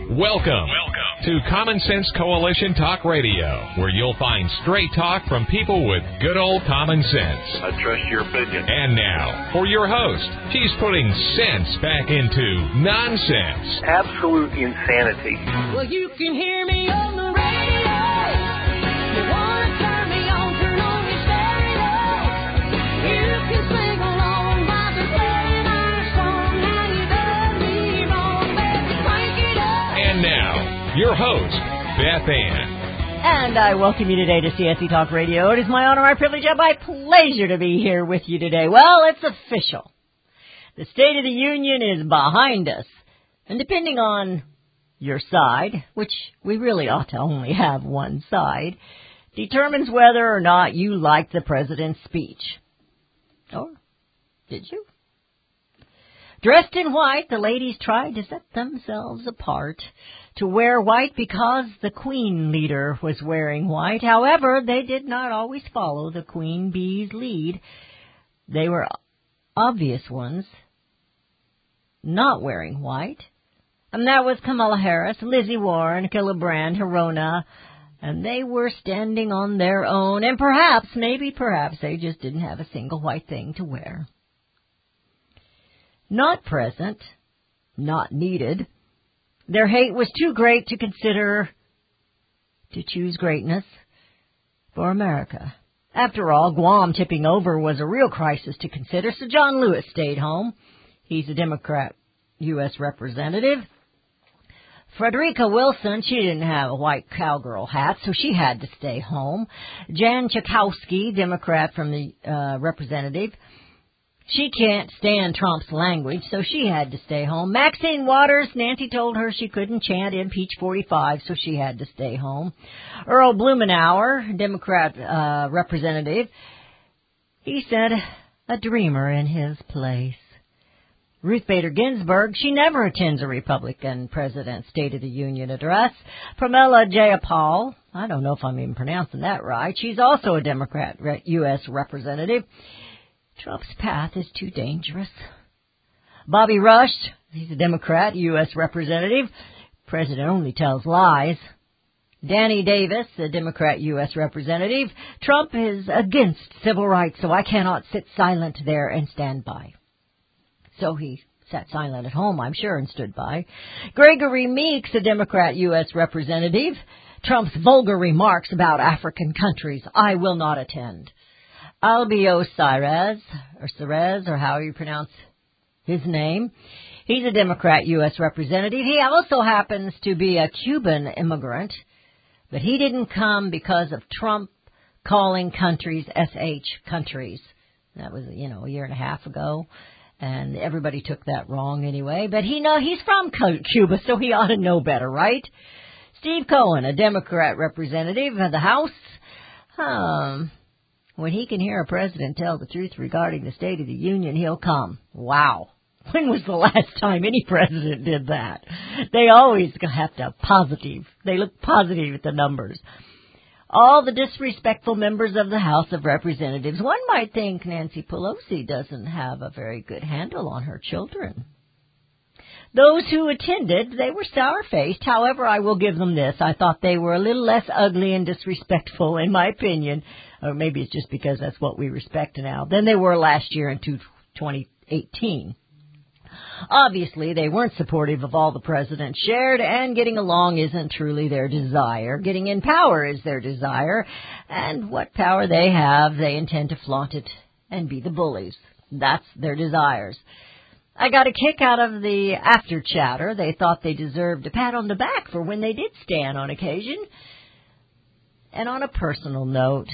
Welcome to Common Sense Coalition Talk Radio, where you'll find straight talk from people with good old common sense. I trust your opinion. And now, for your host, she's putting sense back into nonsense. Absolute insanity. Well, you can hear me on the radio. You want to turn me on, turn on your stereo. You can sing along while they're playing our song. Now you done me wrong, baby, crank it up. And now, your host, Beth Ann. And I welcome you today to CSC Talk Radio. It is my honor, my privilege, and my pleasure to be here with you today. Well, it's official. The State of the Union is behind us. And depending on your side, which we really ought to only have one side, determines whether or not you like the president's speech. Or did you? Dressed in white, the ladies tried to set themselves apart to wear white because the Queen leader was wearing white. However, they did not always follow the Queen Bee's lead. They were obvious ones not wearing white. And that was Kamala Harris, Lizzie Warren, Gillibrand, Hirona, and they were standing on their own. And perhaps they just didn't have a single white thing to wear. Not present, not needed. Their hate was too great to consider to choose greatness for America. After all, Guam tipping over was a real crisis to consider, so John Lewis stayed home. He's a Democrat U.S. representative. Frederica Wilson, she didn't have a white cowgirl hat, so she had to stay home. Jan Schakowsky, Democrat from the representative, she can't stand Trump's language, so she had to stay home. Maxine Waters, Nancy told her she couldn't chant Impeach 45, so she had to stay home. Earl Blumenauer, Democrat representative, he said, a dreamer in his place. Ruth Bader Ginsburg, she never attends a Republican president's State of the Union address. Pramila Jayapal, I don't know if I'm even pronouncing that right, she's also a Democrat U.S. representative. Trump's path is too dangerous. Bobby Rush, he's a Democrat, U.S. representative. President only tells lies. Danny Davis, a Democrat U.S. representative. Trump is against civil rights, so I cannot sit silent there and stand by. So he sat silent at home, I'm sure, and stood by. Gregory Meeks, a Democrat U.S. representative. Trump's vulgar remarks about African countries, I will not attend. Albio Cyrez, or however you pronounce his name. He's a Democrat U.S. representative. He also happens to be a Cuban immigrant, but he didn't come because of Trump calling countries SH countries. That was, a year and a half ago, and everybody took that wrong anyway. But he's from Cuba, so he ought to know better, right? Steve Cohen, a Democrat representative of the House. When he can hear a president tell the truth regarding the State of the Union, he'll come. Wow. When was the last time any president did that? They always have to have positive. They look positive at the numbers. All the disrespectful members of the House of Representatives. One might think Nancy Pelosi doesn't have a very good handle on her children. Those who attended, they were sour-faced. However, I will give them this. I thought they were a little less ugly and disrespectful, in my opinion, or maybe it's just because that's what we respect now, than they were last year in 2018. Obviously, they weren't supportive of all the president shared, and getting along isn't truly their desire. Getting in power is their desire, and what power they have, they intend to flaunt it and be the bullies. That's their desires. I got a kick out of the after chatter. They thought they deserved a pat on the back for when they did stand on occasion. And on a personal note,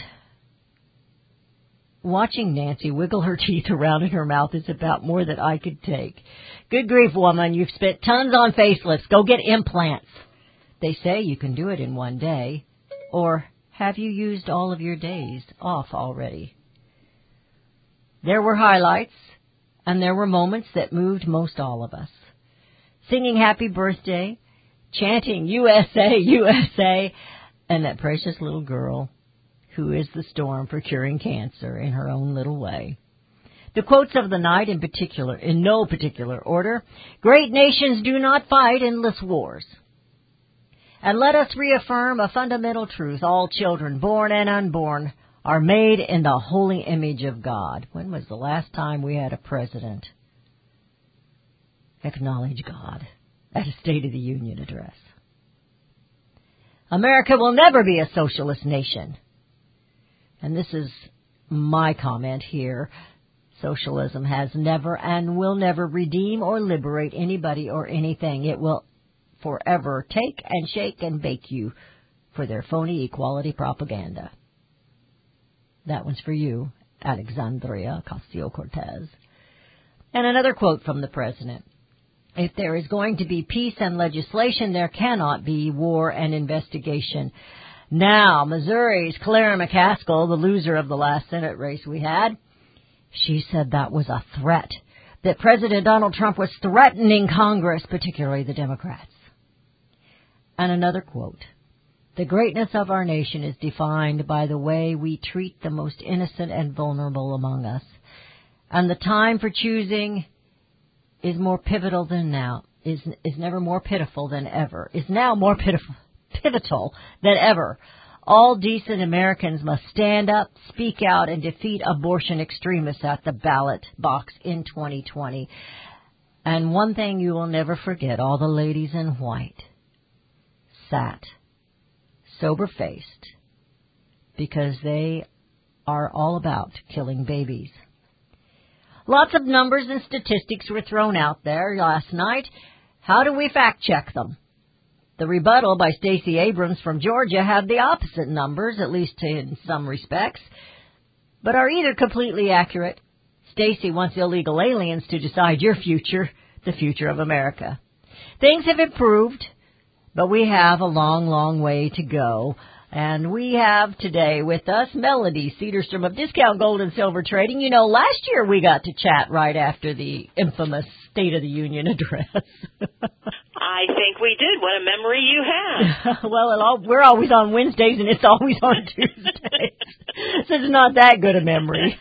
watching Nancy wiggle her teeth around in her mouth is about more than I could take. Good grief, woman, you've spent tons on facelifts. Go get implants. They say you can do it in one day. Or have you used all of your days off already? There were highlights. And there were moments that moved most all of us. Singing happy birthday, chanting USA, USA, and that precious little girl who is the storm for curing cancer in her own little way. The quotes of the night in no particular order. Great nations do not fight endless wars. And let us reaffirm a fundamental truth. All children, born and unborn, are made in the holy image of God. When was the last time we had a president acknowledge God at a State of the Union address? America will never be a socialist nation. And this is my comment here. Socialism has never and will never redeem or liberate anybody or anything. It will forever take and shake and bake you for their phony equality propaganda. That one's for you, Alexandria Ocasio-Cortez. And another quote from the president. If there is going to be peace and legislation, there cannot be war and investigation. Now, Missouri's Clara McCaskill, the loser of the last Senate race we had, she said that was a threat, that President Donald Trump was threatening Congress, particularly the Democrats. And another quote. The greatness of our nation is defined by the way we treat the most innocent and vulnerable among us. And the time for choosing is more pivotal than now, is never more pitiful than ever, is now more pivotal than ever. All decent Americans must stand up, speak out, and defeat abortion extremists at the ballot box in 2020. And one thing you will never forget, all the ladies in white sat sober-faced because they are all about killing babies. Lots of numbers and statistics were thrown out there last night. How do we fact-check them? The rebuttal by Stacey Abrams from Georgia had the opposite numbers, at least in some respects, but are either completely accurate. Stacey wants illegal aliens to decide your future, the future of America. Things have improved, but we have a long, long way to go. And we have today with us Melody Cedarstrom of Discount Gold and Silver Trading. You know, last year we got to chat right after the infamous State of the Union address. I think we did. What a memory you have. Well, we're always on Wednesdays and it's always on Tuesdays. So it's not that good a memory.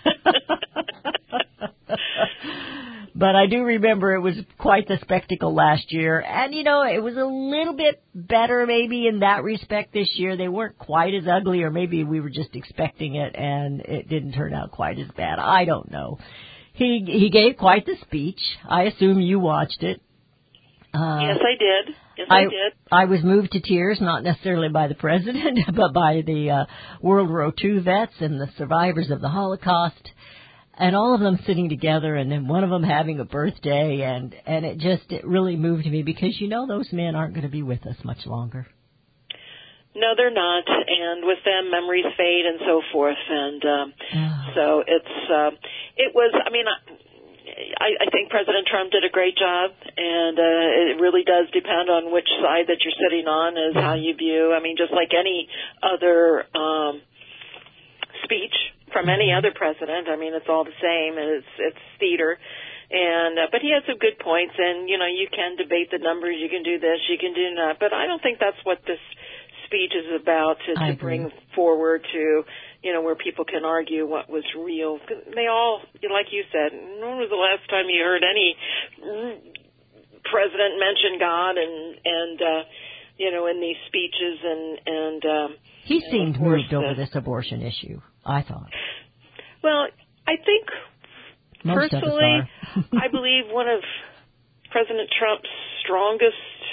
But I do remember it was quite the spectacle last year. And, you know, it was a little bit better maybe in that respect this year. They weren't quite as ugly, or maybe we were just expecting it and it didn't turn out quite as bad. I don't know. He gave quite the speech. I assume you watched it. Yes, I did. Yes, I did. I was moved to tears, not necessarily by the president, but by the World War II vets and the survivors of the Holocaust. And all of them sitting together, and then one of them having a birthday, and it really moved me because, you know, those men aren't going to be with us much longer. No, they're not, and with them, memories fade and so forth, and so it was, I mean, I think President Trump did a great job, and it really does depend on which side that you're sitting on is how you view, I mean, just like any other speech from any other president. I mean, it's all the same. It's theater. And but he had some good points, and, you know, you can debate the numbers. You can do this. You can do that. But I don't think that's what this speech is about, to bring forward to, you know, where people can argue what was real. They all, like you said, when was the last time you heard any president mention God and you know, in these speeches and he seemed moved over this abortion issue, I thought. Well, I think most personally, I believe one of President Trump's strongest,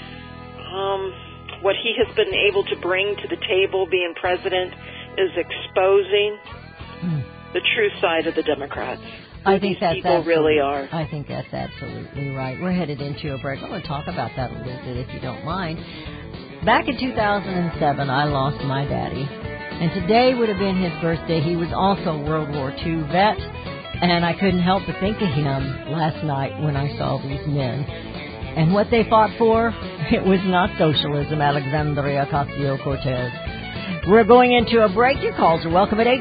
what he has been able to bring to the table being president is exposing the true side of the Democrats. I think that's people really are. I think that's absolutely right. We're headed into a break. I want to talk about that a little bit, if you don't mind. Back in 2007, I lost my daddy, and today would have been his birthday. He was also a World War II vet, and I couldn't help but think of him last night when I saw these men. And what they fought for, it was not socialism, Alexandria Ocasio-Cortez. We're going into a break. Your calls are welcome at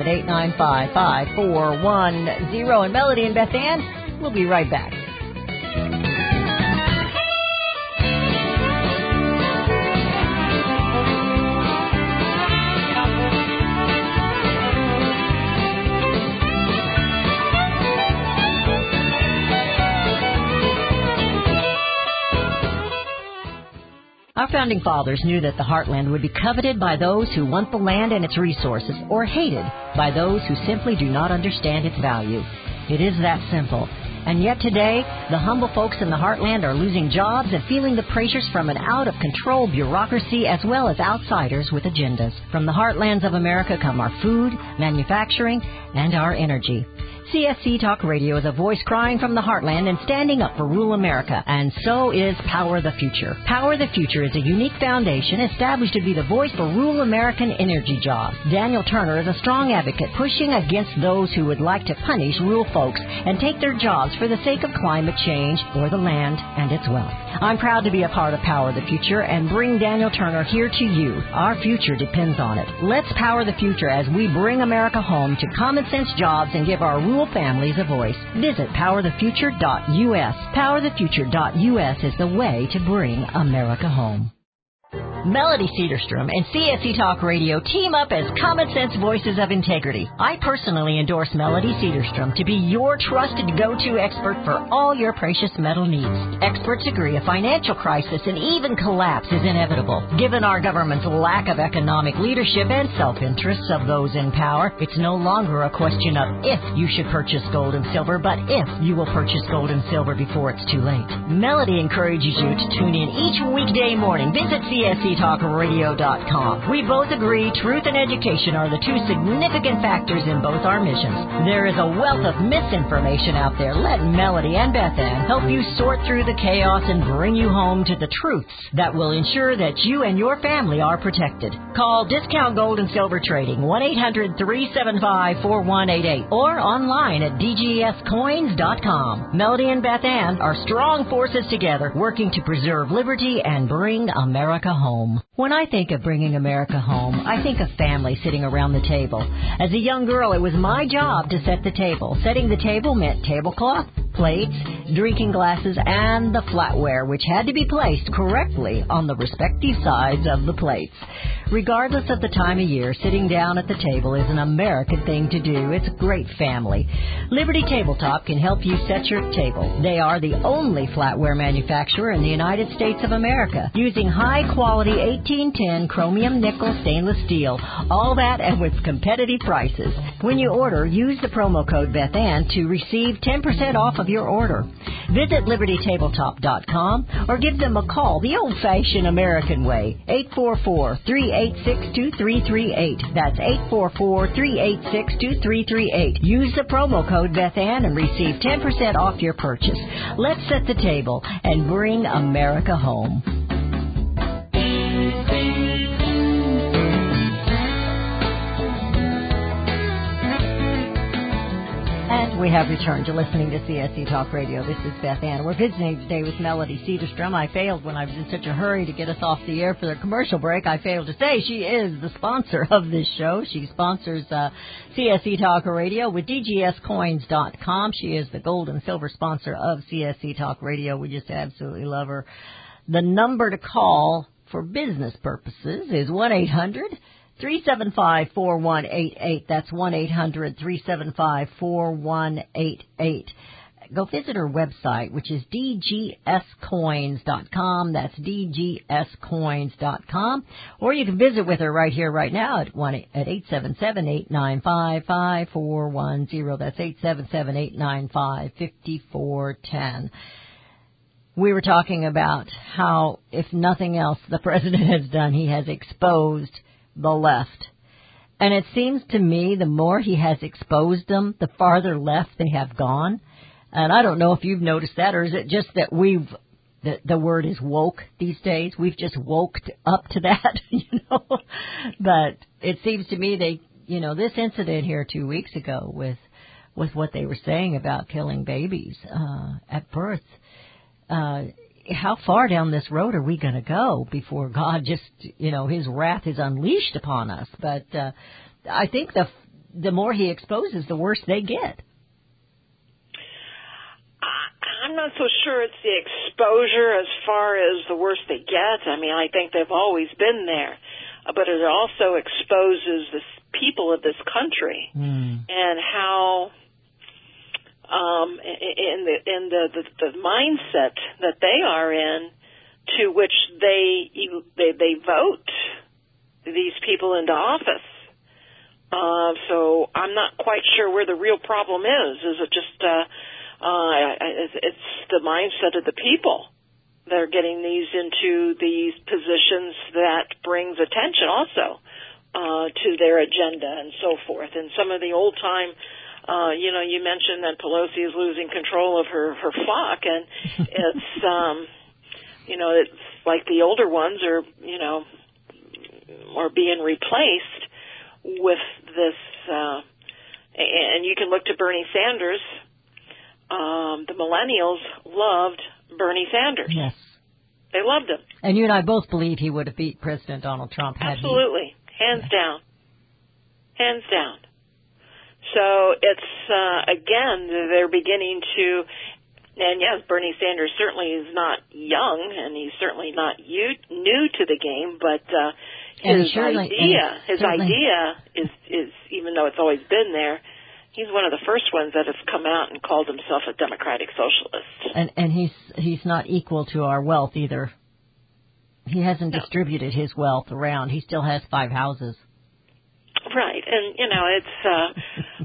877-895-5410. And Melody and Beth Ann, we'll be right back. Our founding fathers knew that the heartland would be coveted by those who want the land and its resources, or hated by those who simply do not understand its value. It is that simple. And yet today, the humble folks in the heartland are losing jobs and feeling the pressures from an out-of-control bureaucracy as well as outsiders with agendas. From the heartlands of America come our food, manufacturing, and our energy. CSC Talk Radio is a voice crying from the heartland and standing up for rural America, and so is Power the Future. Power the Future is a unique foundation established to be the voice for rural American energy jobs. Daniel Turner is a strong advocate pushing against those who would like to punish rural folks and take their jobs for the sake of climate change or the land and its wealth. I'm proud to be a part of Power the Future and bring Daniel Turner here to you. Our future depends on it. Let's power the future as we bring America home to common sense jobs and give our rural families a voice. Visit powerthefuture.us. Powerthefuture.us is the way to bring America home. Melody Cedarstrom and CSC Talk Radio team up as common sense voices of integrity. I personally endorse Melody Cedarstrom to be your trusted go-to expert for all your precious metal needs. Experts agree a financial crisis and even collapse is inevitable. Given our government's lack of economic leadership and self-interests of those in power, it's no longer a question of if you should purchase gold and silver, but if you will purchase gold and silver before it's too late. Melody encourages you to tune in each weekday morning. Visit CSCTalkRadio.com. We both agree truth and education are the two significant factors in both our missions. There is a wealth of misinformation out there. Let Melody and Beth Ann help you sort through the chaos and bring you home to the truths that will ensure that you and your family are protected. Call Discount Gold and Silver Trading 1-800-375-4188 or online at DGScoins.com. Melody and Beth Ann are strong forces together working to preserve liberty and bring America home. When I think of bringing America home, I think of family sitting around the table. As a young girl, it was my job to set the table. Setting the table meant tablecloth, plates, drinking glasses, and the flatware, which had to be placed correctly on the respective sides of the plates. Regardless of the time of year, sitting down at the table is an American thing to do. It's a great family. Liberty Tabletop can help you set your table. They are the only flatware manufacturer in the United States of America, using high-quality 1810 chromium nickel stainless steel. All that and with competitive prices. When you order, use the promo code BethAnn to receive 10% off of your order. Visit LibertyTabletop.com or give them a call the old-fashioned American way, 844-386-2338. That's 844-386-2338. Use the promo code BethAnn and receive 10% off your purchase. Let's set the table and bring America home. And we have returned to listening to CSC Talk Radio. This is Beth Ann. We're visiting today with Melody Cedarstrom. I failed when I was in such a hurry to get us off the air for the commercial break. I failed to say she is the sponsor of this show. She sponsors CSC Talk Radio with DGScoins.com. She is the gold and silver sponsor of CSC Talk Radio. We just absolutely love her. The number to call for business purposes is 1-800-375-4188. That's 1-800-375-4188. Go visit her website, which is dgscoins.com. That's dgscoins.com. Or you can visit with her right here, right now at 877-895-5410. That's 877-895-5410. We were talking about how, if nothing else, the president has done, he has exposed the left. And it seems to me the more he has exposed them, the farther left they have gone. And I don't know if you've noticed that, or is it just that the word is woke these days? We've just woked up to that, But it seems to me this incident here 2 weeks ago with what they were saying about killing babies at birth, how far down this road are we going to go before God just, his wrath is unleashed upon us? But I think the more he exposes, the worse they get. I'm not so sure it's the exposure as far as the worse they get. I mean, I think they've always been there. But it also exposes the people of this country and how... in the mindset that they are in to which they vote these people into office. So I'm not quite sure where the real problem is. Is it just it's the mindset of the people that are getting these into these positions that brings attention also to their agenda and so forth. And some of the old time, you mentioned that Pelosi is losing control of her flock, and it's it's like the older ones are being replaced with this, and you can look to Bernie Sanders. The millennials loved Bernie Sanders. Yes. They loved him. And you and I both believe he would have beat President Donald Trump had Absolutely. Hands down. Hands down. So it's, again, they're beginning to, and yes, Bernie Sanders certainly is not young, and he's certainly not new to the game, but his idea is, even though it's always been there, he's one of the first ones that has come out and called himself a democratic socialist. And he's not equal to our wealth either. He hasn't distributed his wealth around. He still has 5 houses. Right, and it's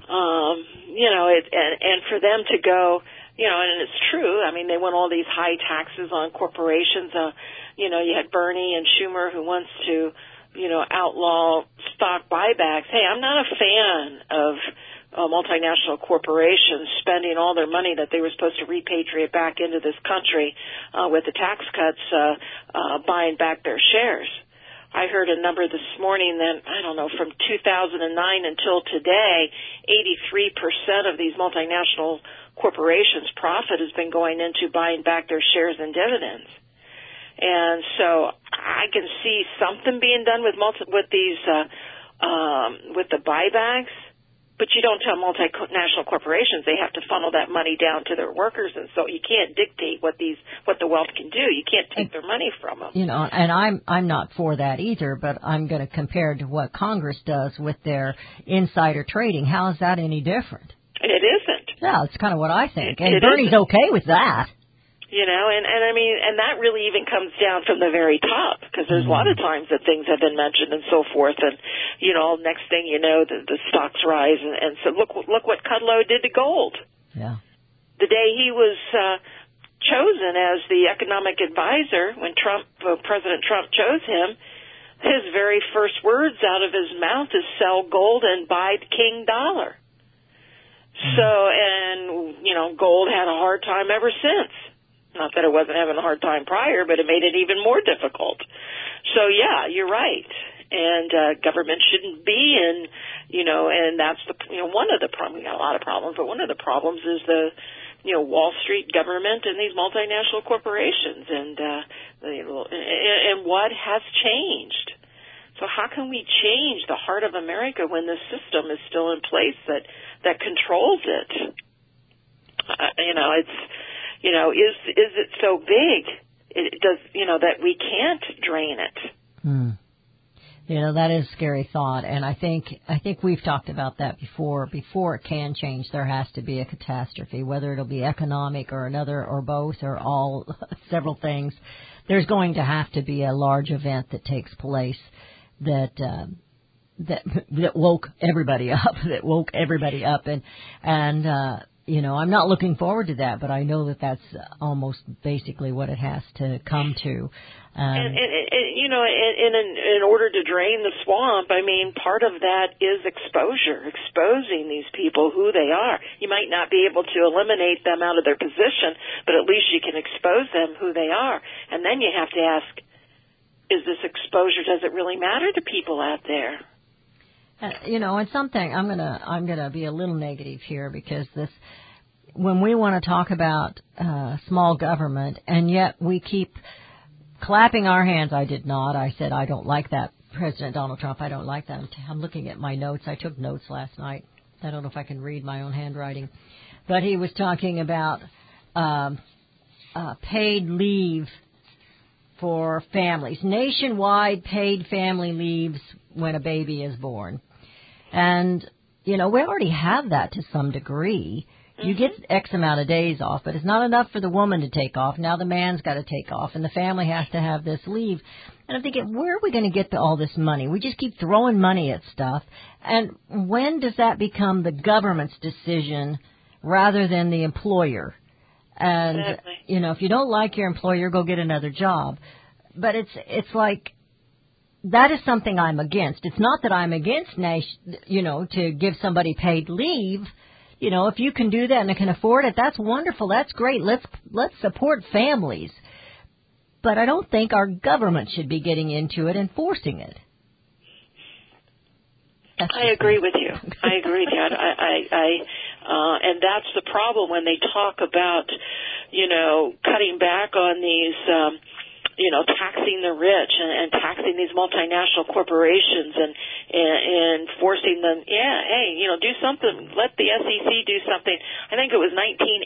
and for them to go, and it's true. I mean, they want all these high taxes on corporations. You had Bernie and Schumer who wants to, outlaw stock buybacks. Hey, I'm not a fan of multinational corporations spending all their money that they were supposed to repatriate back into this country with the tax cuts, buying back their shares. I heard a number this morning that, from 2009 until today, 83% of these multinational corporations' profit has been going into buying back their shares and dividends. And so I can see something being done with these with the buybacks. But you don't tell multinational corporations they have to funnel that money down to their workers, and so you can't dictate what the wealth can do. You can't take their money from them. And I'm not for that either, but I'm going to compare to what Congress does with their insider trading. How is that any different? It isn't. Yeah, it's kind of what I think. And Bernie's okay with that. And I mean, and that really even comes down from the very top, because there's a lot of times that things have been mentioned and so forth, and next thing you know, the stocks rise, and so look what Kudlow did to gold. Yeah. The day he was chosen as the economic advisor, when President Trump chose him, his very first words out of his mouth is sell gold and buy King dollar. So, and gold had a hard time ever since. Not that it wasn't having a hard time prior, but it made it even more difficult. So, yeah, you're right. And government shouldn't be in, and that's one of the problems. We got a lot of problems, but one of the problems is the, Wall Street government and these multinational corporations, and what has changed. So how can we change the heart of America when the system is still in place that controls it? Is it so big? It does, that we can't drain it. That is a scary thought, and I think we've talked about that before. Before it can change, there has to be a catastrophe, whether it'll be economic or another or both or all, several things. There's going to have to be a large event that takes place that woke everybody up, and I'm not looking forward to that, but I know that that's almost basically what it has to come to. In order to drain the swamp, I mean, part of that is exposing these people who they are. You might not be able to eliminate them out of their position, but at least you can expose them who they are. And then you have to ask, is this exposure, does it really matter to people out there? And something I'm gonna be a little negative here, because when we want to talk about small government, and yet we keep clapping our hands. I did not. I said I don't like that, President Donald Trump. I don't like that. I'm looking at my notes. I took notes last night. I don't know if I can read my own handwriting, but he was talking about paid leave for families, nationwide paid family leaves when a baby is born. And, we already have that to some degree You get X amount of days off, but it's not enough for the woman to take off. Now the man's got to take off, and the family has to have this leave. And I'm thinking, where are we going to get all this money? We just keep throwing money at stuff. And when does that become the government's decision rather than the employer? And, Exactly. you know, if you don't like your employer, go get another job. But it's like, that is something I'm against. It's not that I'm against, to give somebody paid leave. You know, if you can do that and can afford it, that's wonderful. That's great. Let's support families. But I don't think our government should be getting into it and forcing it. I agree with you. I agree with you. And that's the problem when they talk about, cutting back on these, taxing the rich and taxing these multinational corporations and forcing them, do something. Let the SEC do something. I think it was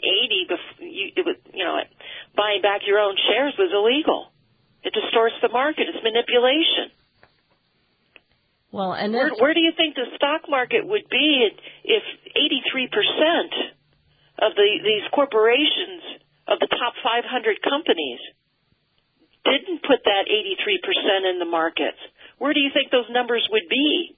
1980. Buying back your own shares was illegal. It distorts the market. It's manipulation. Well, and where do you think the stock market would be if 83% of these corporations of the top 500 companies didn't put that 83% in the markets? Where do you think those numbers would be?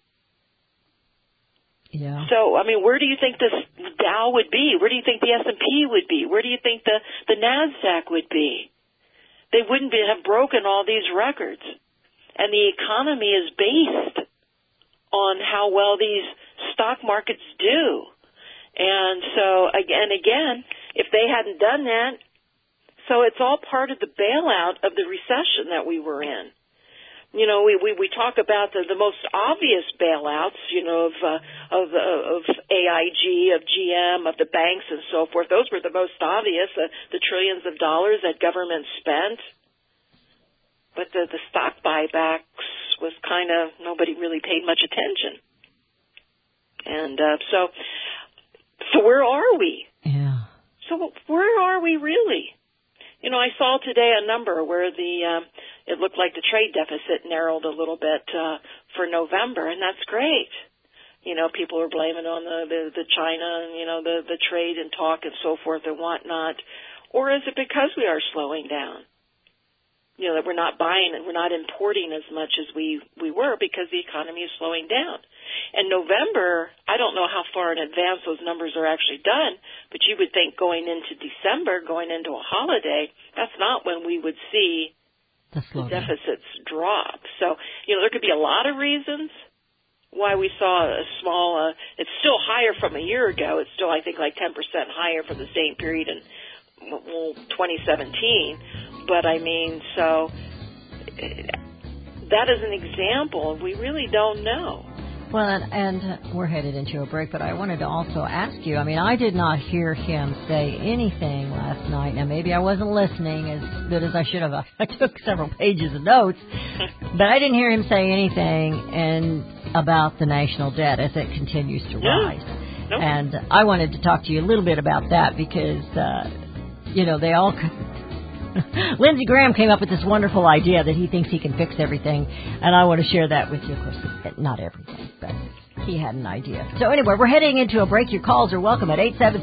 Yeah. So, where do you think the Dow would be? Where do you think the S&P would be? Where do you think the NASDAQ would be? They wouldn't have broken all these records. And the economy is based on how well these stock markets do. And so, again, if they hadn't done that, so it's all part of the bailout of the recession that we were in. We talk about the most obvious bailouts, of AIG, of GM, of the banks and so forth. Those were the most obvious, the trillions of dollars that government spent. But the stock buybacks was kind of, nobody really paid much attention. And so where are we? Yeah. So where are we really? I saw today a number where it looked like the trade deficit narrowed a little bit for November, and that's great. People are blaming on the China and, the trade and talk and so forth and whatnot. Or is it because we are slowing down? That we're not buying and we're not importing as much as we were because the economy is slowing down. And November, I don't know how far in advance those numbers are actually done, but you would think going into December, going into a holiday, that's not when we would see the deficits drop. So, there could be a lot of reasons why we saw a small, it's still higher from a year ago. It's still, I think, like 10% higher from the same period in 2017. But so that is an example. We really don't know. Well, and we're headed into a break, but I wanted to also ask you, I did not hear him say anything last night. Now, maybe I wasn't listening as good as I should have. I took several pages of notes, but I didn't hear him say anything about the national debt as it continues to rise. Nope. And I wanted to talk to you a little bit about that because, they all... Lindsey Graham came up with this wonderful idea that he thinks he can fix everything, and I want to share that with you. Of course, not everything, but he had an idea. So anyway, we're heading into a break. Your calls are welcome at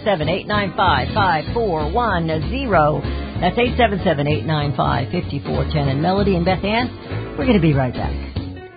877-895-5410. That's 877-895-5410. And Melody and Beth Ann, we're going to be right back.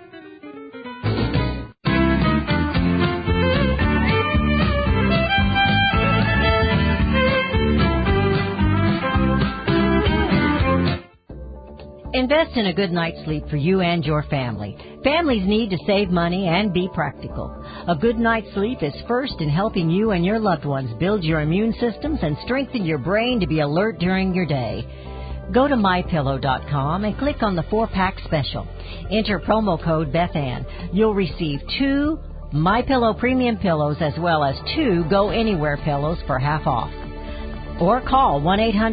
Invest in a good night's sleep for you and your family. Families need to save money and be practical. A good night's sleep is first in helping you and your loved ones build your immune systems and strengthen your brain to be alert during your day. Go to MyPillow.com and click on the 4-pack special. Enter promo code BethAnn. You'll receive 2 MyPillow premium pillows as well as 2 Go Anywhere pillows for half off. Or call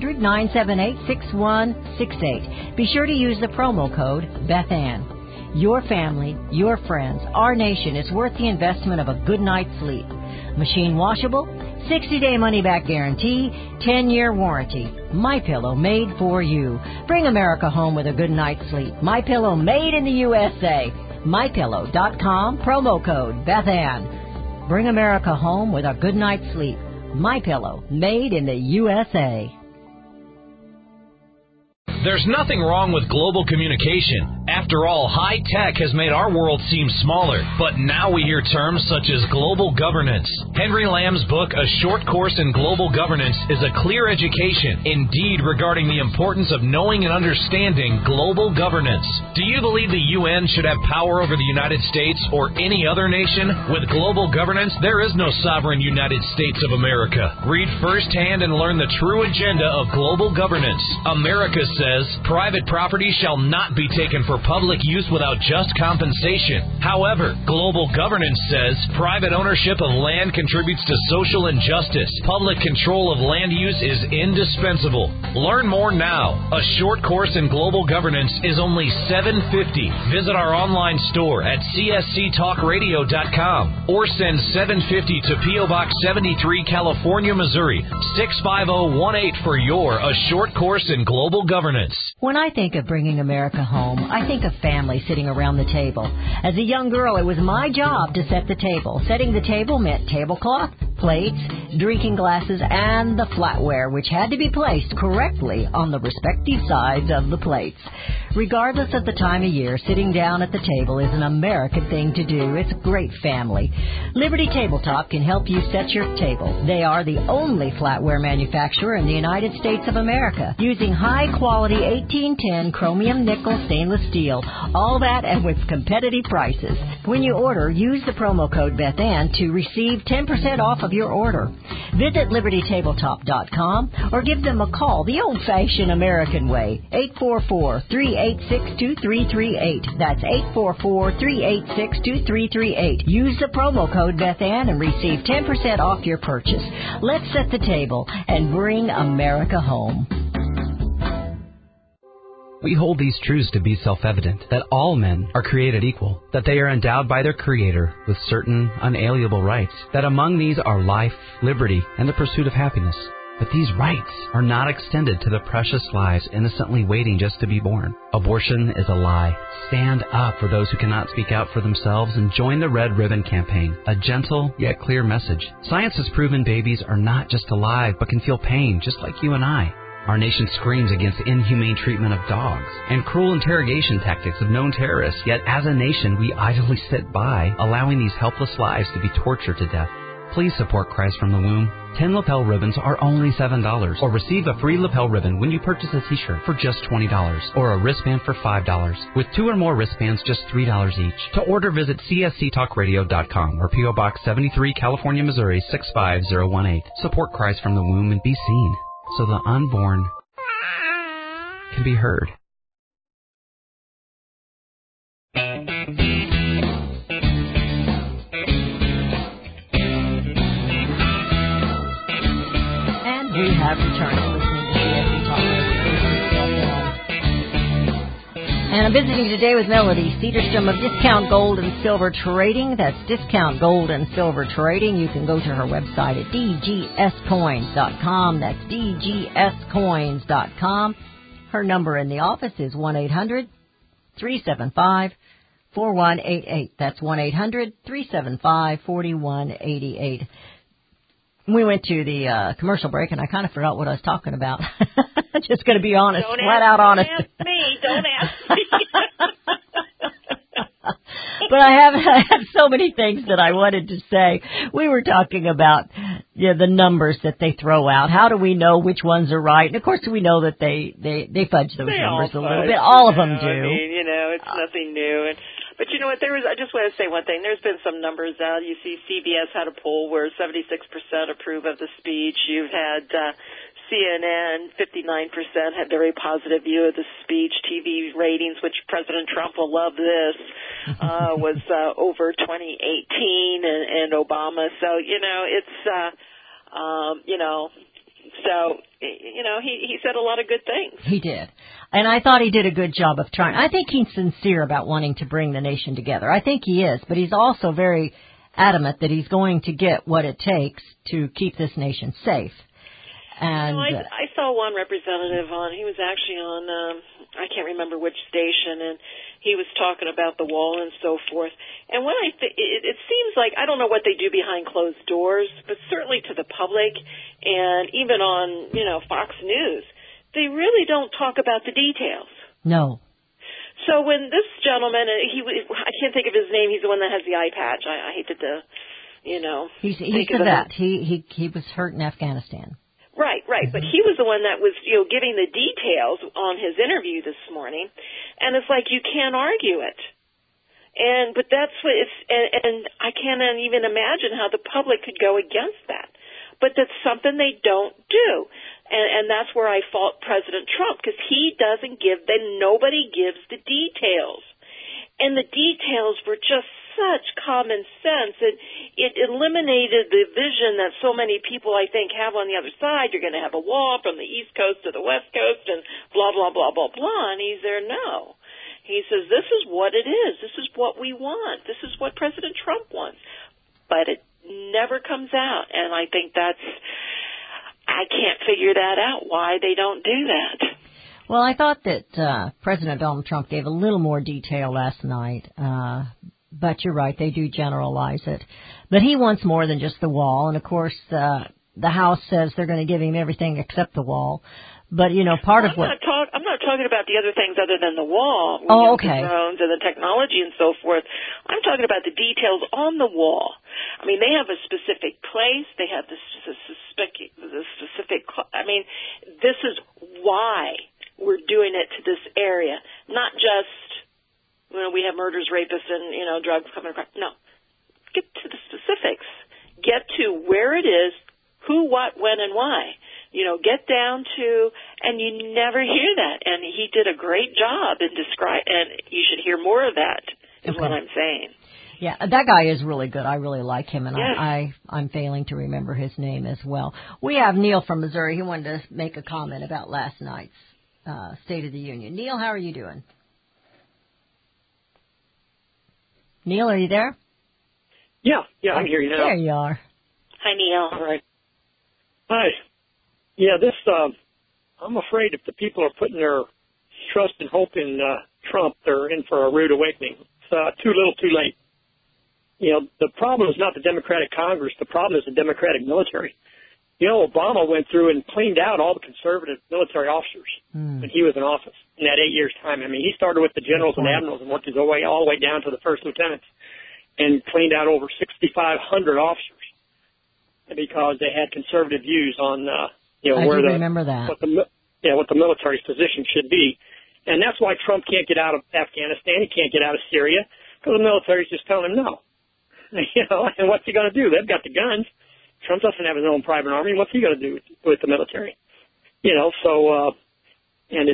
1-800-978-6168. Be sure to use the promo code BethAnn. Your family, your friends, our nation is worth the investment of a good night's sleep. Machine washable, 60-day money-back guarantee, 10-year warranty. MyPillow made for you. Bring America home with a good night's sleep. MyPillow made in the USA. MyPillow.com, promo code BethAnn. Bring America home with a good night's sleep. MyPillow, made in the USA. There's nothing wrong with global communication. After all, high tech has made our world seem smaller. But now we hear terms such as global governance. Henry Lamb's book, A Short Course in Global Governance, is a clear education, indeed, regarding the importance of knowing and understanding global governance. Do you believe the UN should have power over the United States or any other nation? With global governance, there is no sovereign United States of America. Read firsthand and learn the true agenda of global governance. America says, private property shall not be taken for public use without just compensation. However, global governance says private ownership of land contributes to social injustice. Public control of land use is indispensable. Learn more now. A Short Course in Global Governance is only $7.50. Visit our online store at csctalkradio.com or send $7.50 to P.O. Box 73, California, Missouri, 65018 for your A Short Course in Global Governance. When I think of bringing America home, I think of family sitting around the table. As a young girl, it was my job to set the table. Setting the table meant tablecloth, plates, drinking glasses, and the flatware, which had to be placed correctly on the respective sides of the plates. Regardless of the time of year, sitting down at the table is an American thing to do. It's great family. Liberty Tabletop can help you set your table. They are the only flatware manufacturer in the United States of America, using high-quality 1810 chromium nickel stainless steel. All that and with competitive prices. When you order, use the promo code BethAnn to receive 10% off of your order. Visit LibertyTabletop.com or give them a call the old-fashioned American way, 844-386-2338. That's 844-386-2338. Use the promo code BethAnn and receive 10% off your purchase. Let's set the table and bring America home. We hold these truths to be self-evident, that all men are created equal, that they are endowed by their Creator with certain unalienable rights, that among these are life, liberty, and the pursuit of happiness. But these rights are not extended to the precious lives innocently waiting just to be born. Abortion is a lie. Stand up for those who cannot speak out for themselves and join the Red Ribbon Campaign, a gentle yet clear message. Science has proven babies are not just alive but can feel pain just like you and I. Our nation screams against inhumane treatment of dogs and cruel interrogation tactics of known terrorists, yet as a nation we idly sit by, allowing these helpless lives to be tortured to death. Please support Christ from the Womb. 10 lapel ribbons are only $7, or receive a free lapel ribbon when you purchase a t-shirt for just $20, or a wristband for $5. With 2 or more wristbands, just $3 each. To order, visit csctalkradio.com or P.O. Box 73, California, Missouri, 65018. Support Christ from the Womb and be seen, so the unborn can be heard. And we have returned to listening to CSC Talk Radio. And I'm visiting today with Melody Cedarstrom of Discount Gold and Silver Trading. That's Discount Gold and Silver Trading. You can go to her website at dgscoins.com. That's dgscoins.com. Her number in the office is 1-800-375-4188. That's 1-800-375-4188. We went to the commercial break, and I kind of forgot what I was talking about. Just going to be honest, flat out honest. Don't ask me. But I have so many things that I wanted to say. We were talking about the numbers that they throw out. How do we know which ones are right? And, of course, we know that they fudge those numbers a little bit. All of them do. I mean, it's nothing new. But you know what? I just want to say one thing. There's been some numbers out. You see CBS had a poll where 76% approve of the speech. You've had CNN, 59% had very positive view of the speech. TV ratings, which President Trump will love this, was over 2018 and Obama. So, he said a lot of good things. He did. And I thought he did a good job of trying. I think he's sincere about wanting to bring the nation together. I think he is, but he's also very adamant that he's going to get what it takes to keep this nation safe. And I saw one representative on. He was actually on. I can't remember which station, and he was talking about the wall and so forth. And when it seems like I don't know what they do behind closed doors, but certainly to the public, and even on Fox News, they really don't talk about the details. no. So when this gentleman, I can't think of his name. He's the one that has the eye patch. I hated to, He's think the of him. vet. He was hurt in Afghanistan. Right. But he was the one that was, giving the details on his interview this morning, and it's like you can't argue it. But that's what it's, and I can't even imagine how the public could go against that. But that's something they don't do. And that's where I fault President Trump, because he doesn't nobody gives the details. And the details were just such common sense. It eliminated the vision that so many people, I think, have on the other side. You're going to have a wall from the East Coast to the West Coast and blah, blah, blah, blah, blah. And he's there, no. He says, this is what it is. This is what we want. This is what President Trump wants. But it never comes out. And I think I can't figure that out, why they don't do that. Well, I thought that President Donald Trump gave a little more detail last night, but you're right, they do generalize it. But he wants more than just the wall, and of course the House says they're going to give him everything except the wall. But, part of what... I'm not talking about the other things other than the wall. Okay. The drones and the technology and so forth. I'm talking about the details on the wall. I mean, they have a specific place. They have the specific... this is why we're doing it to this area. Not just, we have murders, rapists, and, drugs coming across. No. Get to the specifics. Get to where it is, who, what, when, and why. Get down to, and you never hear that. And he did a great job in and you should hear more of that, is what I'm saying. Yeah, that guy is really good. I really like him, and yes. I'm failing to remember his name as well. We have Neil from Missouri. He wanted to make a comment about last night's State of the Union. Neil, how are you doing? Neil, are you there? Yeah, I'm here now. There you are. Hi, Neil. All right. Hi. Yeah, I'm afraid if the people are putting their trust and hope in Trump, they're in for a rude awakening. It's too little, too late. The problem is not the Democratic Congress. The problem is the Democratic military. Obama went through and cleaned out all the conservative military officers when he was in office in that 8 years' time. I mean, he started with the generals and admirals and worked his way all the way down to the first lieutenants and cleaned out over 6,500 officers because they had conservative views on, remember that. what the military's position should be. And that's why Trump can't get out of Afghanistan. He can't get out of Syria because the military's just telling him no. And what's he going to do? They've got the guns. Trump doesn't have his own private army. What's he going to do with the military? And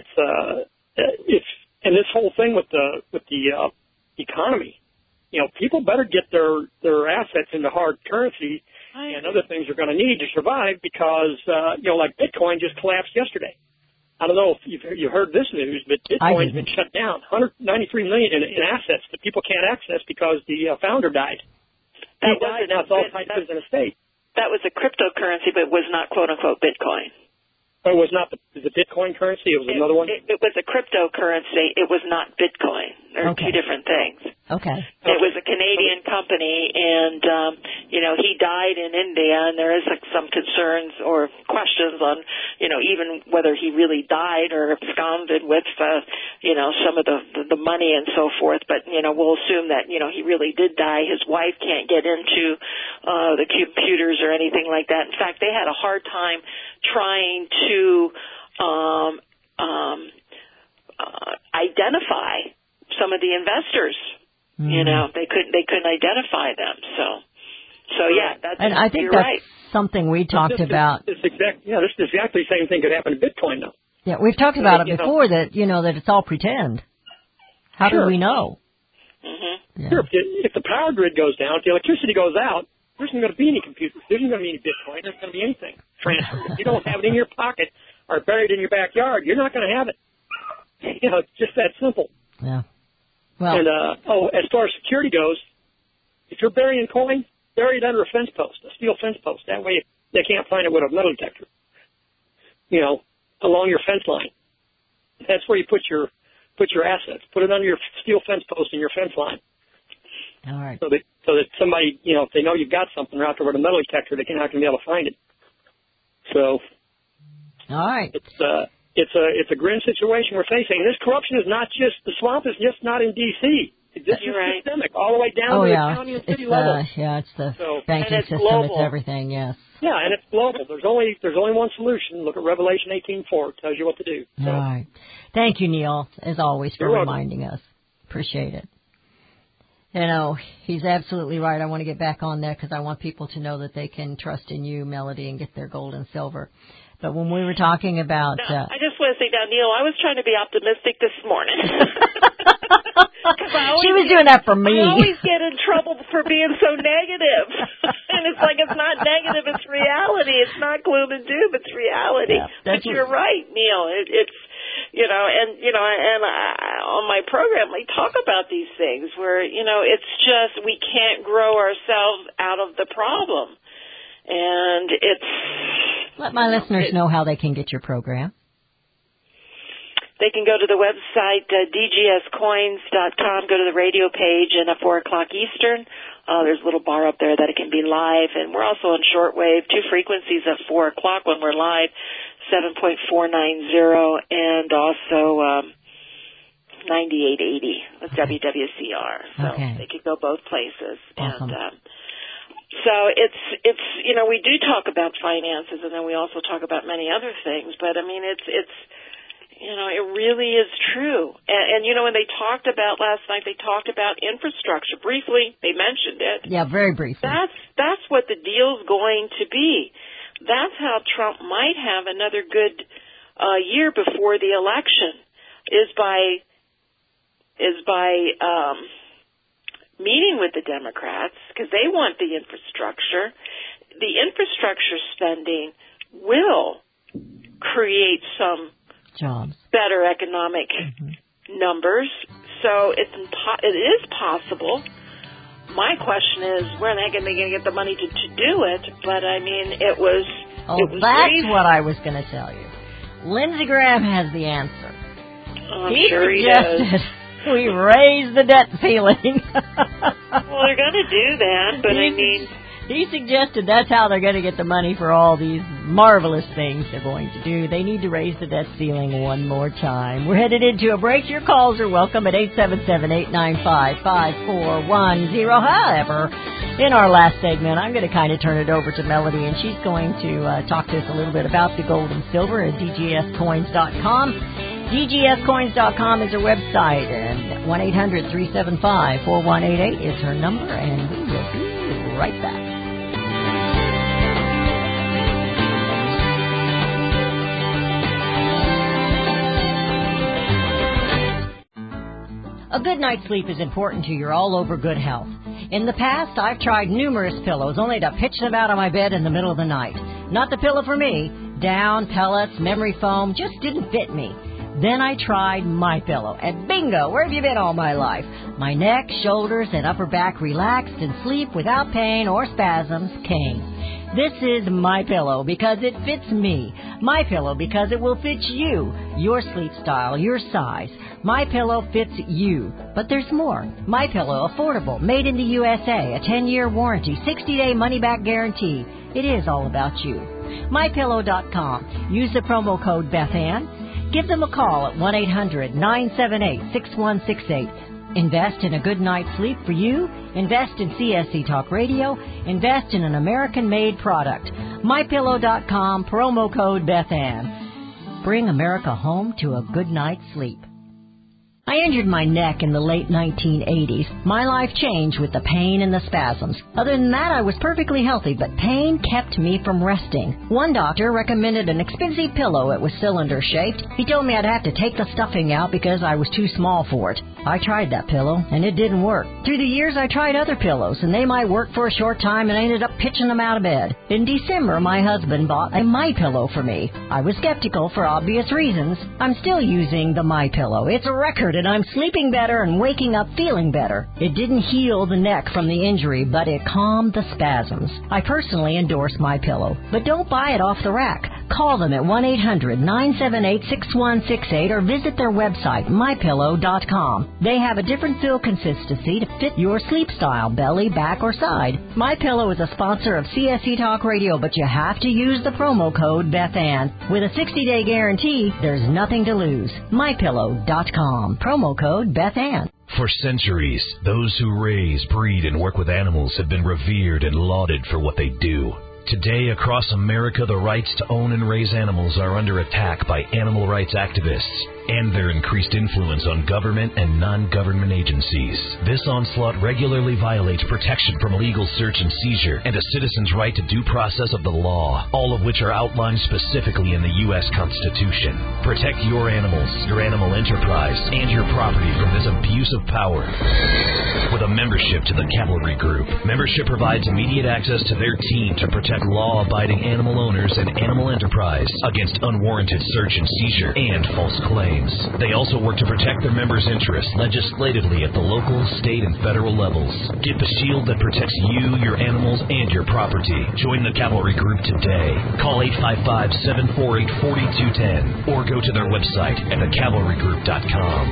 this whole thing with the economy, people better get their assets into hard currency and other things they're going to need to survive because, like Bitcoin just collapsed yesterday. I don't know if you heard this news, but Bitcoin's been shut down. $193 million in assets that people can't access because the founder died. Now it's all tied to an estate. That was a cryptocurrency, but was not quote-unquote Bitcoin. It was not the Bitcoin currency? It was another one? It was a cryptocurrency. It was not Bitcoin. They're two different things. Okay. It was a Canadian company, and, he died in India, and there is some concerns or questions on, even whether he really died or absconded with, some of the money and so forth. But, we'll assume that, he really did die. His wife can't get into the computers or anything like that. In fact, they had a hard time trying to identify some of the investors. They couldn't identify them. So yeah, that's, and I think you're that's right. Something we talked about. This is exactly the same thing could happen to Bitcoin, though. Yeah, we've talked about it before that that it's all pretend. How do we know? Mm-hmm. Yeah. Sure. If the power grid goes down, if the electricity goes out, there isn't going to be any computers. There isn't going to be any Bitcoin. There's going to be anything transferred. If you don't have it in your pocket or buried in your backyard, you're not going to have it. It's just that simple. Yeah. Well. And as far as security goes, if you're burying coin, bury it under a fence post, a steel fence post. That way they can't find it with a metal detector. along your fence line. That's where you put your assets. Put it under your steel fence post in your fence line. All right. So that somebody, if they know you've got something out there with a metal detector, they can not be able to find it. So. All right. It's a grim situation we're facing. And this corruption is not just, the swamp is just not in D.C. This is systemic all the way down to the county and city level. It's the banking system. Global. It's everything, yes. Yeah, and it's global. There's only one solution. Look at Revelation 18:4. It tells you what to do. So. All right. Thank you, Neil, as always, for You're reminding us. Appreciate it. He's absolutely right. I want to get back on that because I want people to know that they can trust in you, Melody, and get their gold and silver. But when we were talking about... I just want to say now, Neil, I was trying to be optimistic this morning. She was doing that for me. I always get in trouble for being so negative. And it's like it's not negative, it's reality. It's not gloom and doom, it's reality. Yeah, but you're right, Neil. It's, on my program, I talk about these things where, it's just we can't grow ourselves out of the problem. And it's... Let my listeners know how they can get your program. They can go to the website, dgscoins.com, go to the radio page, and at 4 o'clock Eastern, there's a little bar up there that it can be live. And we're also on shortwave, 2 frequencies at 4 o'clock when we're live, 7.490, and also 9880 with WWCR. So they could go both places. Awesome. And so it's we do talk about finances, and then we also talk about many other things. But I mean, it's it really is true. And when they talked about last night, they talked about infrastructure briefly. They mentioned it. Yeah, very briefly. That's what the deal's going to be. That's how Trump might have another good year before the election is by meeting with the Democrats because they want the infrastructure. The infrastructure spending will create some jobs, better economic numbers. So it is possible. My question is, where are they going to get the money to do it? But I mean, it was. That's what I was going to tell you. Lindsey Graham has the answer. I'm sure he does. We raise the debt ceiling. Well, they're going to do that, but he suggested that's how they're going to get the money for all these marvelous things they're going to do. They need to raise the debt ceiling one more time. We're headed into a break. Your calls are welcome at 877-895-5410. However, in our last segment, I'm going to kind of turn it over to Melody, and she's going to talk to us a little bit about the gold and silver at dgscoins.com. dgscoins.com is her website, and 1-800-375-4188 is her number, and we will be right back. A good night's sleep is important to your all-over good health. In the past, I've tried numerous pillows only to pitch them out of my bed in the middle of the night. Not the pillow for me. Down, pellets, memory foam just didn't fit me. Then I tried MyPillow, and bingo, where have you been all my life? My neck, shoulders, and upper back relaxed, and sleep without pain or spasms came. This is MyPillow because it fits me. MyPillow because it will fit you, your sleep style, your size. MyPillow fits you. But there's more. MyPillow, affordable, made in the USA, a 10-year warranty, 60-day money-back guarantee. It is all about you. MyPillow.com. Use the promo code BethAnn. Give them a call at 1-800-978-6168. Invest in a good night's sleep for you. Invest in CSC Talk Radio. Invest in an American-made product. MyPillow.com, promo code BethAnn. Bring America home to a good night's sleep. I injured my neck in the late 1980s. My life changed with the pain and the spasms. Other than that, I was perfectly healthy, but pain kept me from resting. One doctor recommended an expensive pillow. It was cylinder-shaped. He told me I'd have to take the stuffing out because I was too small for it. I tried that pillow, and it didn't work. Through the years, I tried other pillows, and they might work for a short time, and I ended up pitching them out of bed. In December, my husband bought a MyPillow for me. I was skeptical for obvious reasons. I'm still using the MyPillow. It's a record, and I'm sleeping better and waking up feeling better. It didn't heal the neck from the injury, but it calmed the spasms. I personally endorse MyPillow, but don't buy it off the rack. Call them at 1-800-978-6168 or visit their website, MyPillow.com. They have a different fill consistency to fit your sleep style, belly, back, or side. MyPillow is a sponsor of CSC Talk Radio, but you have to use the promo code BethAnn. With a 60-day guarantee, there's nothing to lose. MyPillow.com. Promo code BethAnn. For centuries, those who raise, breed, and work with animals have been revered and lauded for what they do. Today, across America, the rights to own and raise animals are under attack by animal rights activists and their increased influence on government and non-government agencies. This onslaught regularly violates protection from illegal search and seizure and a citizen's right to due process of the law, all of which are outlined specifically in the U.S. Constitution. Protect your animals, your animal enterprise, and your property from this abuse of power. With a membership to the Cavalry Group, membership provides immediate access to their team to protect law-abiding animal owners and animal enterprise against unwarranted search and seizure and false claims. They also work to protect their members' interests legislatively at the local, state, and federal levels. Get the shield that protects you, your animals, and your property. Join the Cavalry Group today. Call 855-748-4210 or go to their website at thecavalrygroup.com.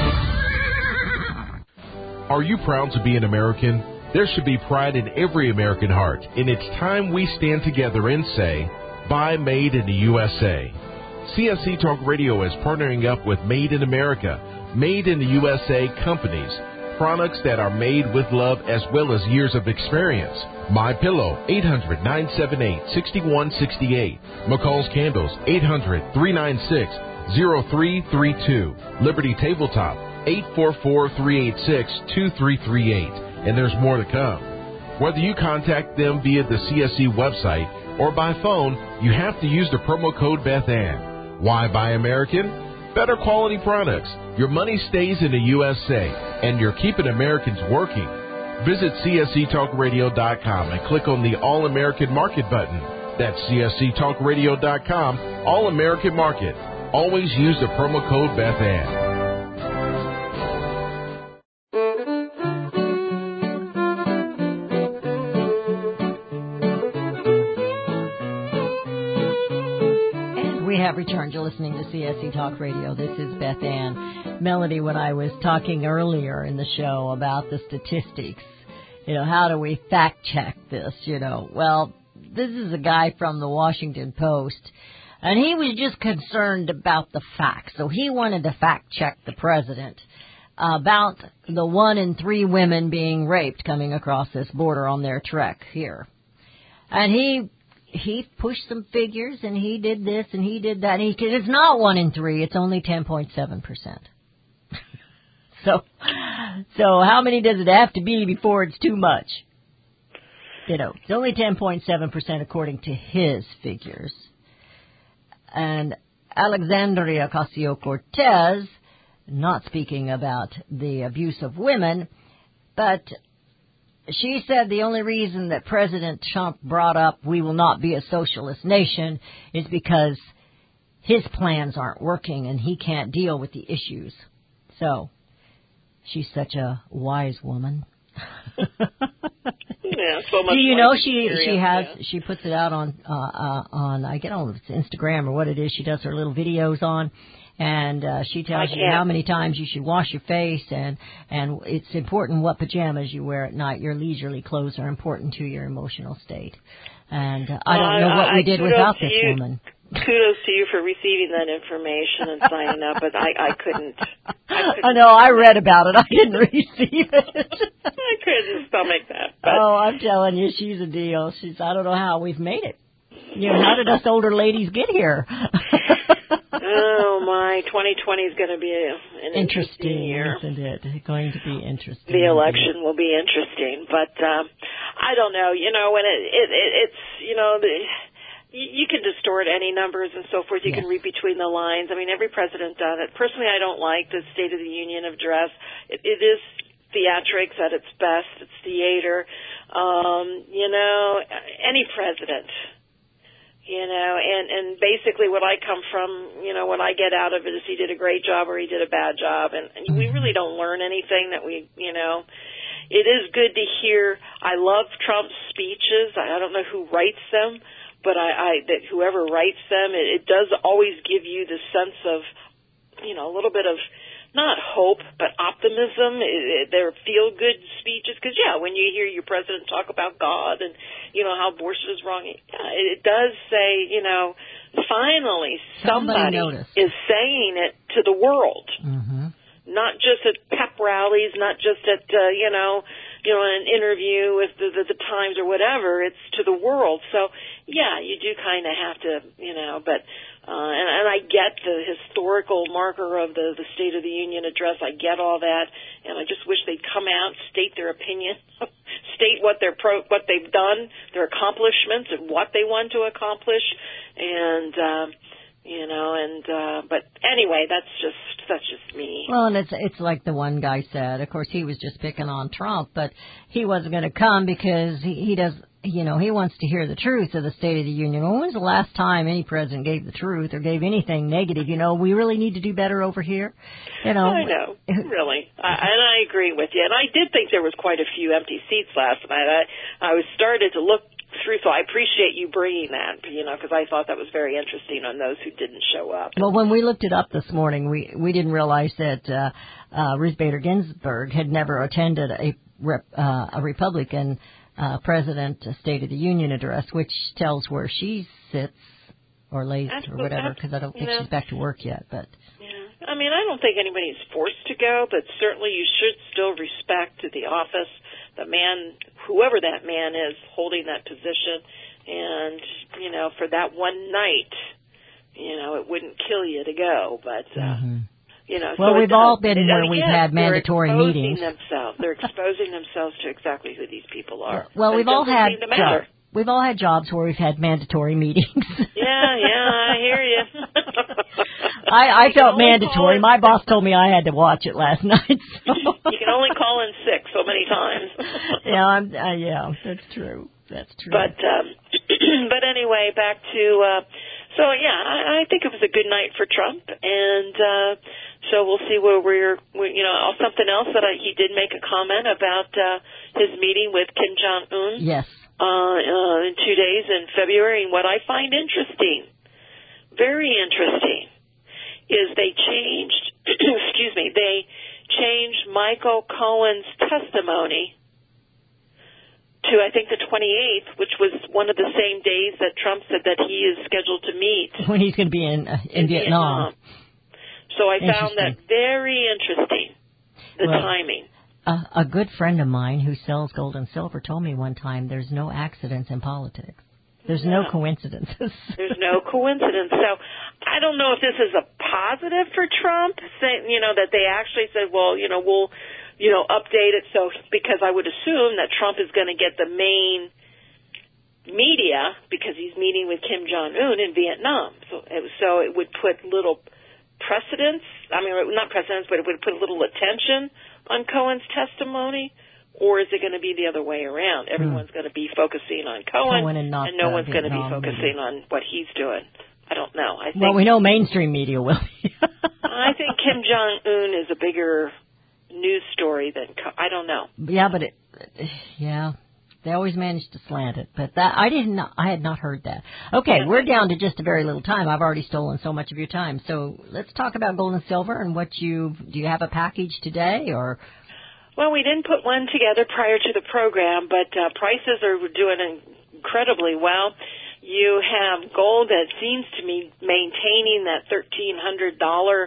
Are you proud to be an American? There should be pride in every American heart, and it's time we stand together and say, buy Made in the USA. CSC Talk Radio is partnering up with Made in America, Made in the USA companies, products that are made with love as well as years of experience. My Pillow, 800-978-6168. McCall's Candles, 800-396-0332. Liberty Tabletop, 844-386-2338. And there's more to come. Whether you contact them via the CSC website or by phone, you have to use the promo code BethAnn. Why buy American? Better quality products. Your money stays in the USA, and you're keeping Americans working. Visit CSCTalkRadio.com and click on the All-American Market button. That's CSCTalkRadio.com, All-American Market. Always use the promo code BethAnn. Have returned. You're listening to CSC Talk Radio. This is Beth Ann. Melody, when I was talking earlier in the show about the statistics, how do we fact check this, Well, this is a guy from the Washington Post, and he was just concerned about the facts. So he wanted to fact check the president about the 1 in 3 women being raped coming across this border on their trek here. And he pushed some figures, and he did this, and he did that. And it's not 1 in 3. It's only 10.7%. So how many does it have to be before it's too much? It's only 10.7% according to his figures. And Alexandria Ocasio-Cortez, not speaking about the abuse of women, but she said the only reason that President Trump brought up we will not be a socialist nation is because his plans aren't working and he can't deal with the issues. So, she's such a wise woman. Yeah, so much. She puts it out on I don't know if it's Instagram or what it is. She does her little videos on. And she tells you how many times you should wash your face, and it's important what pajamas you wear at night. Your leisurely clothes are important to your emotional state. And I don't know what we did without this woman. Kudos to you for receiving that information and signing up, but I couldn't. I know, I read about it. I didn't receive it. I couldn't stomach that. But. Oh, I'm telling you, she's a deal. I don't know how we've made it. How did us older ladies get here? Oh, my, 2020 is going to be an interesting year. Isn't it? It's going to be interesting. The election will be interesting, but I don't know. When it's you can distort any numbers and so forth. You can read between the lines. I mean, every president does it. Personally, I don't like the State of the Union address. It is theatrics at its best. It's theater. Any president. And basically what I come from, what I get out of it is he did a great job or he did a bad job. And we really don't learn anything that it is good to hear. I love Trump's speeches. I don't know who writes them, but I that whoever writes them, it does always give you the sense of, you know, a little bit of not hope, but optimism. They're feel-good speeches because, yeah, when you hear your president talk about God and, you know, how abortion is wrong, it does say, you know, finally somebody is saying it to the world, not just at pep rallies, not just at, you know, an interview with the Times or whatever. It's to the world. So, yeah, you do kind of have to, you know, but... and I get the historical marker of the State of the Union address. I get all that, and I just wish they'd come out, state their opinion, state what they've done, their accomplishments, and what they want to accomplish, and you know. And but anyway, that's just me. Well, and it's like the one guy said. Of course, he was just picking on Trump, but he wasn't going to come because he does. You know, he wants to hear the truth of the State of the Union. When was the last time any president gave the truth or gave anything negative? You know, we really need to do better over here. You know, I know, really, and I agree with you. And I did think there was quite a few empty seats last night. I was started to look through, so I appreciate you bringing that. You know, because I thought that was very interesting on those who didn't show up. Well, when we looked it up this morning, we didn't realize that Ruth Bader Ginsburg had never attended a Republican President State of the Union address, which tells where she sits or lays or whatever, because I don't think she's back to work yet. But yeah, I mean, I don't think anybody's forced to go, but certainly you should still respect the office, the man, whoever that man is holding that position, and you know, for that one night, you know, it wouldn't kill you to go, but. You know, well, so we've all been where we've had mandatory meetings. meetings. They're exposing themselves to exactly who these people are. Well, we've all had jobs. We've all had jobs where we've had mandatory meetings. Yeah, I hear you. I felt mandatory. My boss told me I had to watch it last night. So. You can only call in sick so many times. Yeah, that's true. That's true. But but anyway, back to so yeah, I think it was a good night for Trump, and so we'll see where we're you know, something else that he did make a comment about his meeting with Kim Jong-un. Yes. In 2 days in February, and what I find interesting, very interesting, is they changed, they changed Michael Cohen's testimony to, I think, the 28th, which was one of the same days that Trump said that he is scheduled to meet. When he's going to be in Vietnam. So I found that very interesting, the timing. A good friend of mine who sells gold and silver told me one time there's no accidents in politics. There's no coincidences. There's no coincidence. So I don't know if this is a positive for Trump, saying, you know, that they actually said, well, you know, we'll, you know, update it. So because I would assume that Trump is going to get the main media because he's meeting with Kim Jong-un in Vietnam. So it would put little precedence. I mean, not precedence, but it would put a little attention on Cohen's testimony, or is it going to be the other way around? Everyone's going to be focusing on Cohen and no one's going to be focusing on what he's doing. I don't know. I think, well, we know mainstream media will be. I think Kim Jong-un is a bigger news story than I don't know. Yeah, but they always manage to slant it. But that I had not heard that. Okay, we're down to just a very little time. I've already stolen so much of your time. So let's talk about gold and silver and do you have a package today or? Well, we didn't put one together prior to the program, but prices are doing incredibly well. You have gold that seems to be maintaining that $1,300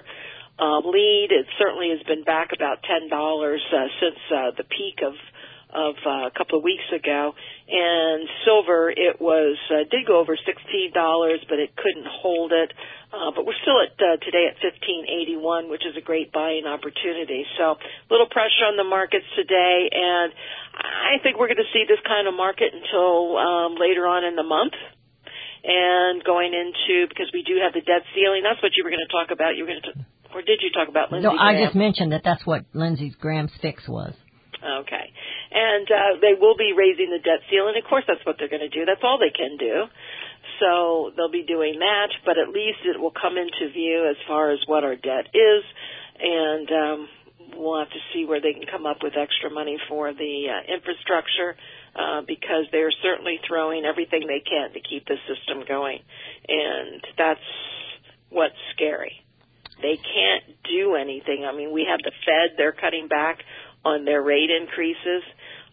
lead. It certainly has been back about $10 since the peak of a couple of weeks ago. And silver, it was did go over $16, but it couldn't hold it. But we're still at today at $15.81, which is a great buying opportunity. So a little pressure on the markets today, and I think we're going to see this kind of market until later on in the month. And going into, because we do have the debt ceiling, that's what you were going to talk about. You were going to, or did you talk about Lindsey Graham? No, I just mentioned that's what Lindsey Graham's fix was. Okay. And they will be raising the debt ceiling. Of course, that's what they're going to do. That's all they can do. So they'll be doing that, but at least it will come into view as far as what our debt is, and we'll have to see where they can come up with extra money for the infrastructure, because they're certainly throwing everything they can to keep the system going. And that's what's scary. They can't do anything. I mean, we have the Fed. They're cutting back on their rate increases.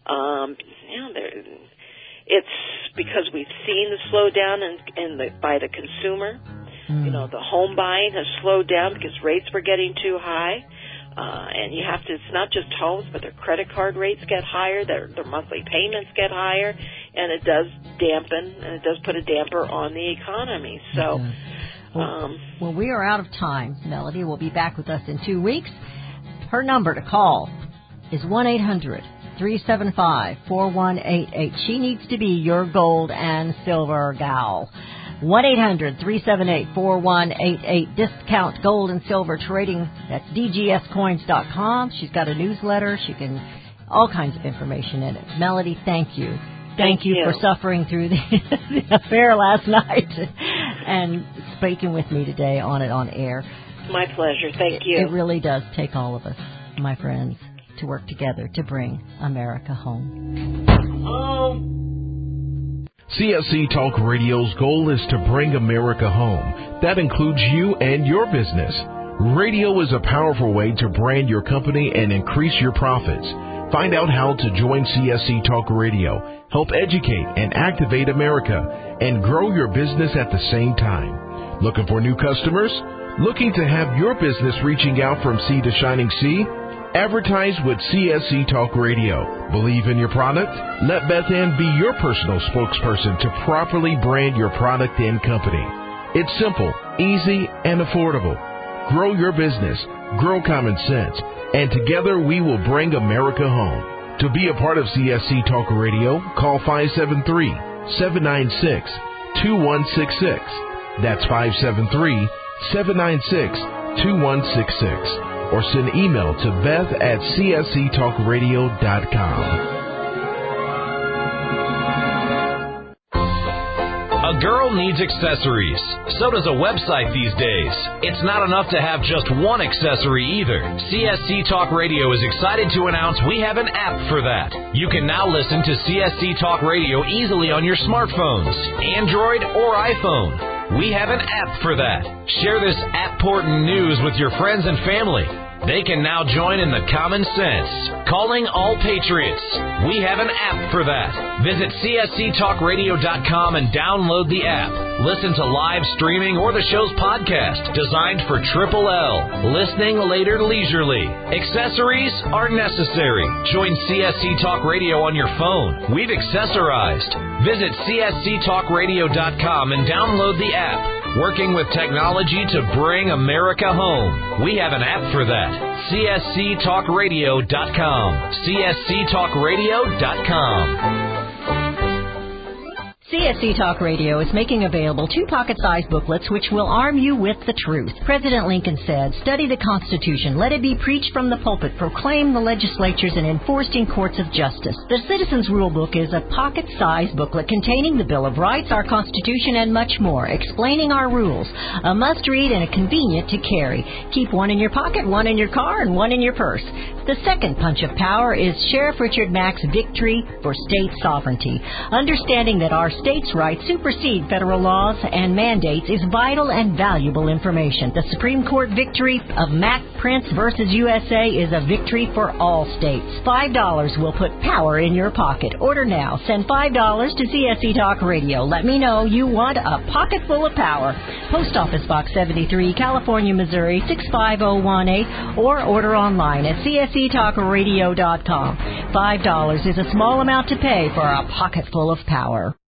It's because we've seen the slowdown by the consumer. The home buying has slowed down because rates were getting too high. And you have to, it's not just homes, but their credit card rates get higher, their monthly payments get higher, and it does dampen, and it does put a damper on the economy. So, well, we are out of time. Melody will be back with us in 2 weeks. Her number to call is 1-800-375-4188. She needs to be your gold and silver gal. 1-800-378-4188. Discount Gold and Silver Trading. That's dgscoins.com. She's got a newsletter. All kinds of information in it. Melody, thank you. Thank you for suffering through the affair last night and speaking with me today on air. My pleasure. Thank you. It really does take all of us, my friends, to work together to bring America home. CSC Talk Radio's goal is to bring America home. That includes you and your business. Radio is a powerful way to brand your company and increase your profits. Find out how to join CSC Talk Radio, help educate and activate America, and grow your business at the same time. Looking for new customers? Looking to have your business reaching out from sea to shining sea? Advertise with CSC Talk Radio. Believe in your product? Let Beth Ann be your personal spokesperson to properly brand your product and company. It's simple, easy, and affordable. Grow your business, grow common sense, and together we will bring America home. To be a part of CSC Talk Radio, call 573-796-2166. That's 573-796-2166. Or send email to beth@csctalkradio.com. A girl needs accessories. So does a website these days. It's not enough to have just one accessory either. CSC Talk Radio is excited to announce we have an app for that. You can now listen to CSC Talk Radio easily on your smartphones, Android or iPhone. We have an app for that. Share this app-portant news with your friends and family. They can now join in the common sense. Calling all patriots. We have an app for that. Visit csctalkradio.com and download the app. Listen to live streaming or the show's podcast, designed for Triple L. Listening later leisurely. Accessories are necessary. Join CSC Talk Radio on your phone. We've accessorized. Visit csctalkradio.com and download the app. Working with technology to bring America home. We have an app for that. csctalkradio.com. csctalkradio.com. CSC Talk Radio is making available 2 pocket-sized booklets which will arm you with the truth. President Lincoln said, "Study the Constitution. Let it be preached from the pulpit, proclaimed the legislatures, and enforced in courts of justice." The Citizens Rule Book is a pocket-sized booklet containing the Bill of Rights, our Constitution, and much more, explaining our rules. A must-read and a convenient to carry. Keep one in your pocket, one in your car, and one in your purse. The second punch of power is Sheriff Richard Mack's Victory for State Sovereignty. Understanding that our states' rights supersede federal laws and mandates is vital and valuable information. The Supreme Court victory of Mack Prince versus USA is a victory for all states. $5 will put power in your pocket. Order now. Send $5 to CSC Talk Radio. Let me know you want a pocket full of power. Post Office Box 73, California, Missouri 65018, or order online at csctalkradio.com. $5 is a small amount to pay for a pocket full of power.